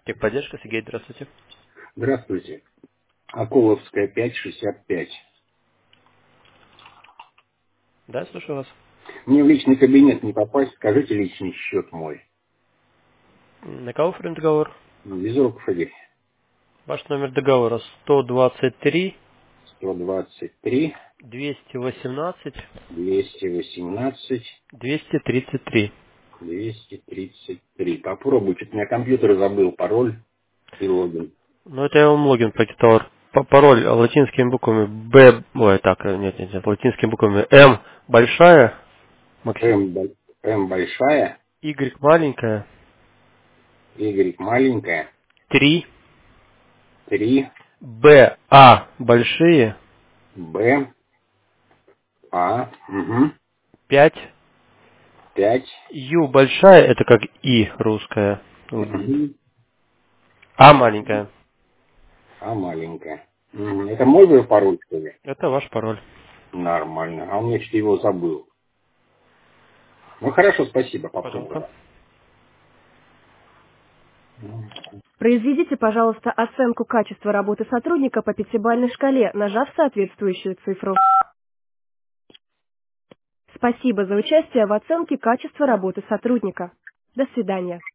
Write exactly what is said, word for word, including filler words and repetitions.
Техподдержка, Сергей, здравствуйте. Здравствуйте. Акуловская, пять шестьдесят пять. Да, слушаю вас. Мне в личный кабинет не попасть, скажите личный счет мой. На кого оформлен договор? Безруков Игорь. Ваш номер договора сто двадцать три сто двадцать три, двести восемнадцать двести восемнадцать, двести тридцать три. двести тридцать три. Попробуй, что-то у меня компьютер забыл, пароль и логин. Ну, это я вам логин прочитал. П- Пароль латинскими буквами Б, ой, так, нет, нет, нет, латинскими буквами М большая, Максим, М, бо- М большая, Y маленькая, Y маленькая, три три, Б, А большие, Б, А, угу, пять пять, Ю большая, это как И русская, угу, А маленькая. А маленькая. Мгм. Это мой был пароль, что ли? Это ваш пароль. Нормально. А у меня что-то его забыл. Ну хорошо, спасибо, Пожалуйста. попробую. Произведите, пожалуйста, оценку качества работы сотрудника по пятибалльной шкале, нажав соответствующую цифру. Спасибо за участие в оценке качества работы сотрудника. До свидания.